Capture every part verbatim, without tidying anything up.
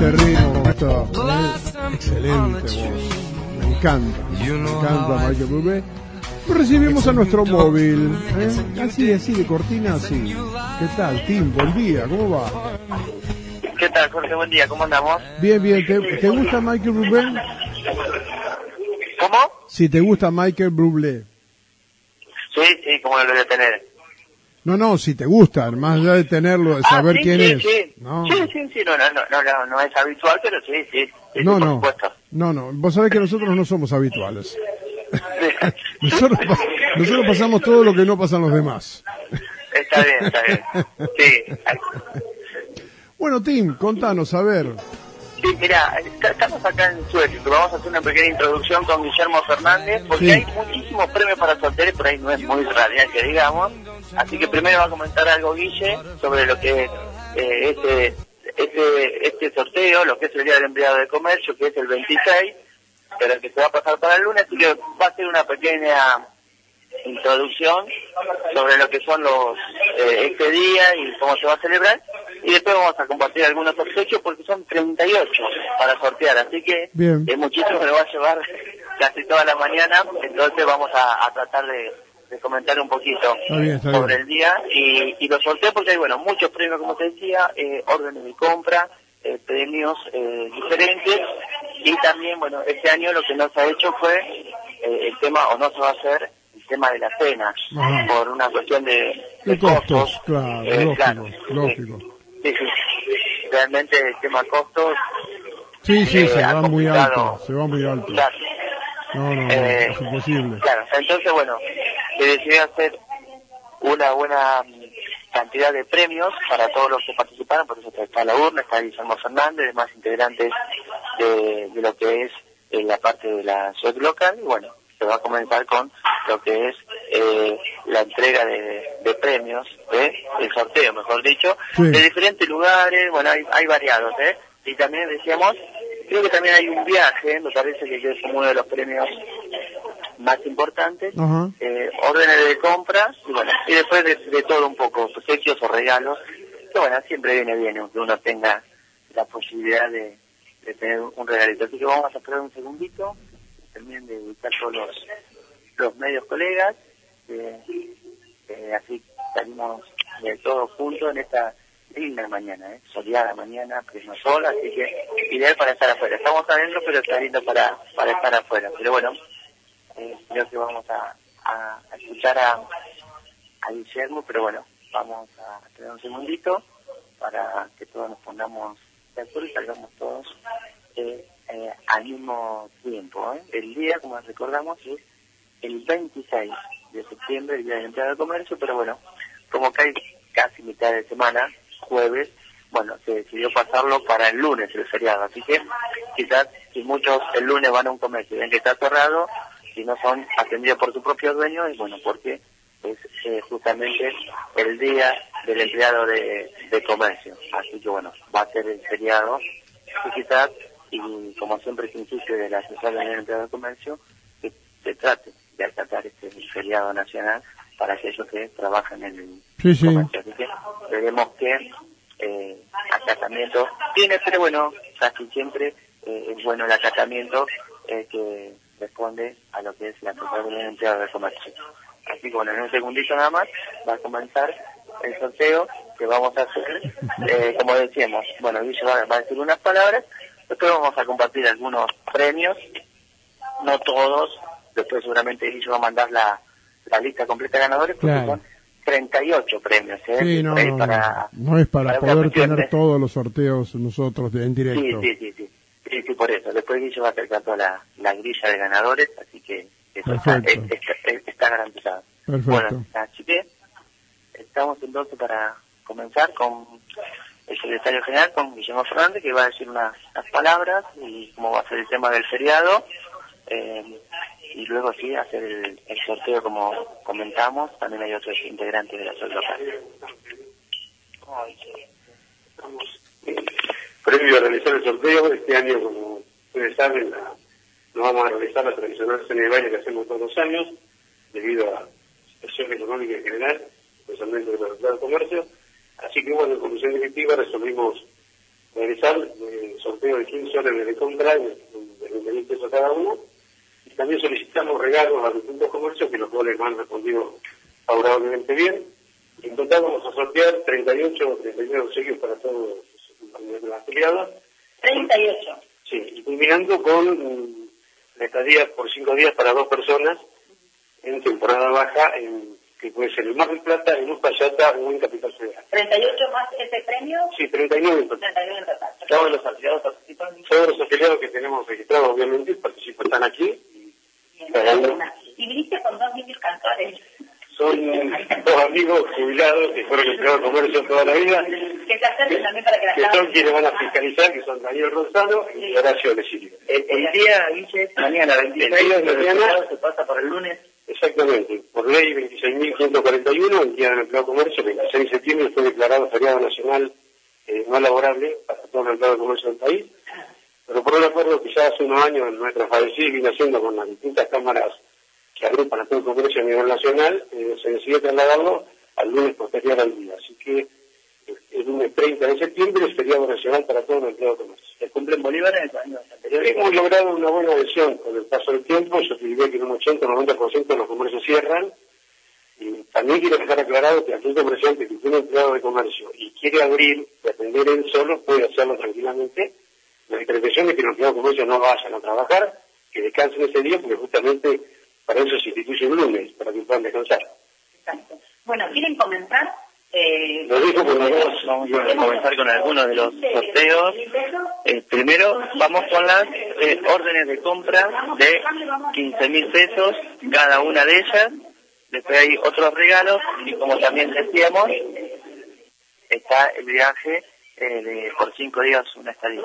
este ritmo, esta, eh, excelente voz. Me encanta, me encanta Michael Bublé. Recibimos a nuestro móvil, ¿eh? así, así de cortina, así. ¿Qué tal, Tim? Buen día, ¿cómo va? ¿Qué tal, Jorge? Buen día, ¿cómo andamos? Bien, bien. ¿Te, te gusta Michael Bublé? ¿Cómo? Si te gusta Michael Bublé. Sí, sí, ¿cómo lo voy a tener? No, no, si te gusta, más allá de tenerlo, de saber ah, sí, quién sí, es. Sí. No. sí, sí, sí, no, no, no, no, no es habitual, pero sí, sí, sí no, sí, por no, supuesto. no, no, vos sabés que nosotros no somos habituales. nosotros, nosotros pasamos todo lo que no pasan los demás. Está bien, está bien. Sí. Bueno, Tim, contanos, a ver. Sí, mira, estamos acá en Suecia, vamos a hacer una pequeña introducción con Guillermo Fernández, porque sí. hay muchísimos premios para sortear, por ahí no es muy radial que digamos, así que primero va a comentar algo Guille sobre lo que es eh, este, este, este sorteo, lo que es el Día del Empleado de Comercio, que es el veintiséis, pero que se va a pasar para el lunes, así que va a ser una pequeña introducción sobre lo que son los eh, este día y cómo se va a celebrar, y después vamos a compartir algunos obsequios porque son treinta y ocho para sortear, así que eh, muchísimo me va a llevar casi toda la mañana, entonces vamos a, a tratar de, de comentar un poquito está bien, está sobre bien. el día y, y los sorteos, porque hay bueno muchos premios, como te decía, eh, órdenes de compra, eh, premios eh, diferentes, y también bueno este año lo que no se ha hecho fue eh, el tema, o no se va a hacer el tema de la cena, Ajá. por una cuestión de, de, de costos, costos, claro, eh, lógico, claro, lógico. Sí, sí, realmente el tema costos sí, sí, eh, se va muy complicado. alto, se va muy alto. Claro. No, no, no, eh, es imposible. Claro, entonces bueno, se decidió hacer una buena cantidad de premios para todos los que participaron, por eso está la urna, está Guillermo Fernández, demás integrantes de, de lo que es eh, la parte de la ciudad local, y bueno, se va a comenzar con lo que es eh, la entrega de, de premios, ¿eh? el sorteo, mejor dicho, sí. de diferentes lugares, bueno, hay, hay variados, ¿eh? Y también decíamos, creo que también hay un viaje, me parece que es como uno de los premios más importantes, eh, órdenes de compra, y bueno, y después de, de todo un poco, obsequios o regalos, que bueno, siempre viene bien que uno tenga la posibilidad de, de tener un regalito. Así que vamos a esperar un segundito, terminen de ubicar todos los, los medios colegas, eh, eh, así salimos de todos juntos en esta linda mañana, eh, soleada mañana, pleno sol, así que ideal para estar afuera. Estamos adentro, pero está lindo para, para estar afuera. Pero bueno, eh, creo que vamos a, a, a escuchar a, a Guillermo, pero bueno, vamos a tener un segundito para que todos nos pongamos de acuerdo y salgamos todos eh, eh, al mismo tiempo. ¿eh? El día, como recordamos, es el veintiséis de septiembre, el Día del Empleado de Comercio, pero bueno, como cae casi mitad de semana, jueves, bueno, se decidió pasarlo para el lunes, el feriado, así que quizás si muchos el lunes van a un comercio y ven que está cerrado, si no son atendidos por su propio dueño, y bueno, porque es eh, justamente el día del empleado de, de comercio, así que bueno, va a ser el feriado, y quizás, y como siempre se insiste de la Asociación del Empleado de Comercio, que se trate de acatar este feriado nacional para aquellos que trabajan en el sí, sí. comercio, así que veremos que eh, acatamiento tiene, pero bueno, casi siempre eh, es bueno el acatamiento eh, que responde a lo que es la Asociación del Empleado de Comercio. Así que bueno, en un segundito nada más va a comenzar el sorteo que vamos a hacer, eh, como decíamos, bueno, Guille va, va a decir unas palabras, después vamos a compartir algunos premios, no todos, después seguramente Guille va a mandar la, la lista completa de ganadores, porque claro. son treinta y ocho premios, ¿eh? Sí, no, no, para, no es para, para poder tener de... todos los sorteos nosotros de, en directo. Sí, sí, sí, sí, sí, sí, por eso, después Guille va a acercar toda la, la grilla de ganadores, así que eso está, es, es, está garantizado. Perfecto. Bueno, así que estamos entonces para comenzar con el secretario general, con Guillermo Fernández, que va a decir unas, unas palabras y cómo va a ser el tema del feriado, eh, y luego sí hacer el, el sorteo como comentamos. También hay otros integrantes de la ciudad local. Estamos eh, previo a realizar el sorteo. Este año, como ustedes saben, la, no vamos a realizar la tradicional cena de baile que hacemos todos los años, debido a la situación económica en general, especialmente de la de comercio. Así que bueno, en comisión directiva resolvimos realizar el sorteo órdenes de compra de veinte mil pesos cada uno. Y también solicitamos regalos a distintos comercios, que los cuales nos han respondido favorablemente bien. Y en total vamos a sortear treinta y ocho o treinta y nueve obsequios para todos los afiliados. treinta y ocho. Sí, y culminando con la estadía por cinco días para dos personas en temporada baja, en, que puede ser en Mar del Plata, en Uspallata o en Capital Federal. ¿treinta y ocho más ese premio? Sí, treinta y nueve en total. treinta y nueve en total. Todos los afiliados participan. Todos los afiliados que tenemos registrados, obviamente, participan, están aquí. Y, y viniste con dos niños cantores. Son dos amigos jubilados que fueron empleados de comercio toda la vida. Que se acerquen también para que las Que son quienes van a fiscalizar, que son Daniel Rosano y Horacio Lesilio. El, el día, Guille, mañana, veintiséis de mañana, se pasa para el lunes. Exactamente. Por ley veintiséis mil ciento cuarenta y uno, el Día del Empleado de Comercio, el veintiséis de septiembre, fue declarado feriado nacional eh, no laborable para todos los empleados de comercio del país. Pero por un acuerdo que ya hace unos años nuestra Fadecid vino haciendo con las distintas cámaras que agrupan a todo el comercio a nivel nacional, eh, se decidió trasladarlo al lunes posterior al día. Así que eh, el lunes treinta de septiembre es feriado nacional para todos los empleados de comercio. ¿Se cumplen bolívares en los años anteriores? Hemos logrado una buena adhesión con el paso del tiempo. Yo te diría que en un ochenta o noventa por ciento de los comercios cierran. Y también quiero dejar aclarado que aquel comerciante que tiene empleado de comercio y quiere abrir y atender él solo, puede hacerlo tranquilamente. La interpretación es que los empleados de comercio no vayan a trabajar, que descansen ese día, porque justamente para eso se instituye un lunes, para que puedan descansar. Exacto. Bueno, ¿quieren comenzar? Eh, Lo dijo por vamos, vamos a comenzar con algunos de los sorteos. Eh, primero vamos con las eh, órdenes de compra de quince mil pesos cada una de ellas. Después hay otros regalos y, como también decíamos, está el viaje eh, de por cinco días una estadía.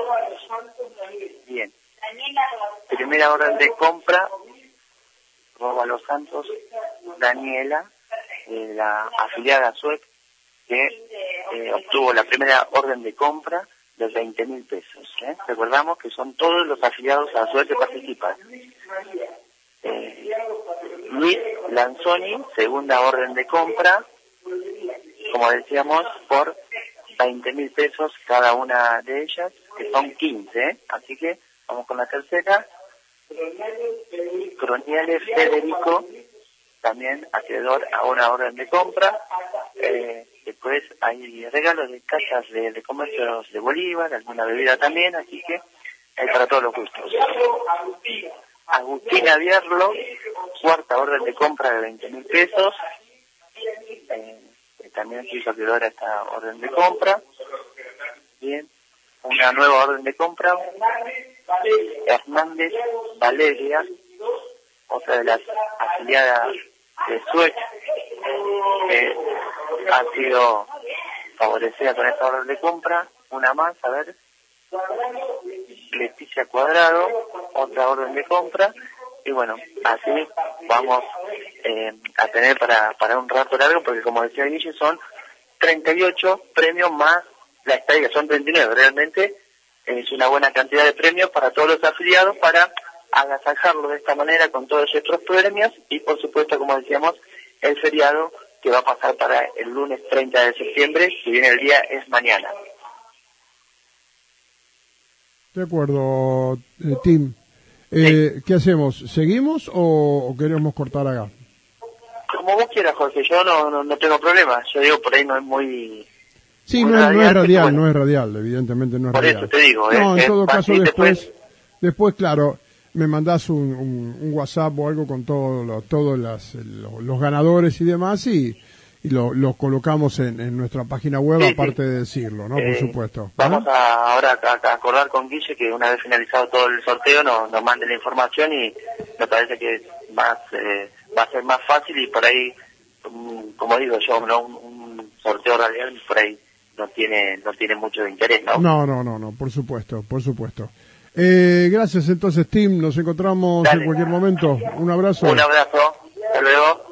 Bien. Primera orden de compra, Roba Los Santos, Daniela, eh, la afiliada Suec, que eh, obtuvo la primera orden de compra de veinte mil pesos. ¿eh? Recordamos que son todos los afiliados a Suec que participan. Eh, Luis Lanzoni, segunda orden de compra, como decíamos, por veinte mil pesos cada una de ellas, que son quince. ¿eh? Así que vamos con la tercera. Croniales Federico, también acreedor a una orden de compra. Eh, después hay regalos de casas de, de comercios de Bolívar, alguna bebida también, así que hay para todos los gustos. Agustina Bierlo, cuarta orden de compra de veinte mil pesos. Eh, también se hizo acreedor a esta orden de compra. Bien, una nueva orden de compra. Hernández Valeria, otra de las afiliadas de Suec, que ha sido favorecida con esta orden de compra. Una más, a ver, Leticia Cuadrado, otra orden de compra. Y bueno, así vamos eh, a tener para, para un rato largo, porque como decía Guille, son treinta y ocho premios más la estadía, son treinta y nueve realmente. Es una buena cantidad de premios para todos los afiliados, para agasajarlo de esta manera con todos estos premios y, por supuesto, como decíamos, el feriado que va a pasar para el lunes treinta de septiembre, si bien el día es mañana. De acuerdo, eh, Tim. Eh, sí. ¿Qué hacemos? ¿Seguimos o, o queremos cortar acá? Como vos quieras, Jorge, yo no, no, no tengo problema. Yo digo, por ahí no es muy... Sí, no es, no es radial, bueno. no es radial, evidentemente no es por radial. Por eso te digo, No, eh, en todo caso después, después, después claro, me mandás un, un, un WhatsApp o algo con todos lo, todos las, los, los ganadores y demás y, y los lo colocamos en, en nuestra página web, sí, aparte sí. de decirlo, ¿no? Eh, Por supuesto. Vamos ¿no? a, ahora a, a acordar con Guille que una vez finalizado todo el sorteo nos, nos mande la información y me parece que más, eh, va a ser más fácil y por ahí, como digo yo, ¿no? un, un sorteo radial por ahí no tiene no tiene mucho interés, ¿no? No, no, no, no, por supuesto, por supuesto. Eh, gracias entonces, Tim, nos encontramos Dale. en cualquier momento. Un abrazo. Un abrazo, hasta luego.